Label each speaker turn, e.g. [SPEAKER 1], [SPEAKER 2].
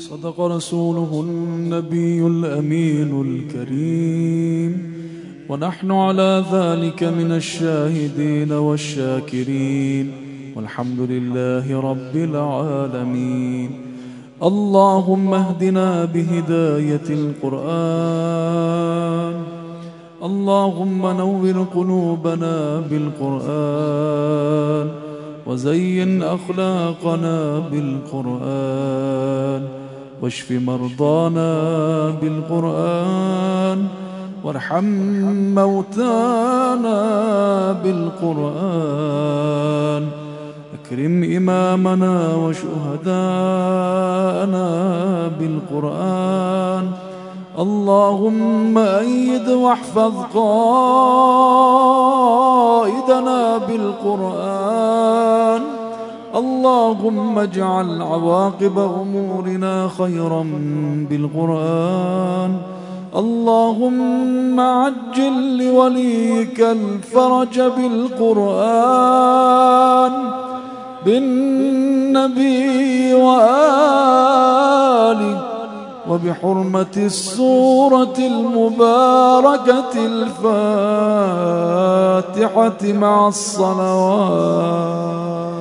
[SPEAKER 1] صدق رسوله النبي الأمين الكريم، ونحن على ذلك من الشاهدين والشاكرين، والحمد لله رب العالمين. اللهم اهدنا بهداية القرآن، اللهم نور قلوبنا بالقرآن، وزين أخلاقنا بالقرآن، واشف مرضانا بالقرآن، وارحم موتانا بالقرآن، أكرم إمامنا وشهداءنا بالقرآن. اللهم أيد واحفظ قائدنا بالقرآن. اللهم اجعل عواقب أمورنا خيرا بالقرآن. اللهم عجل لوليك الفرج بالقرآن، بالنبي وآله، وبحرمة السورة المباركة الفاتحة مع الصلوات.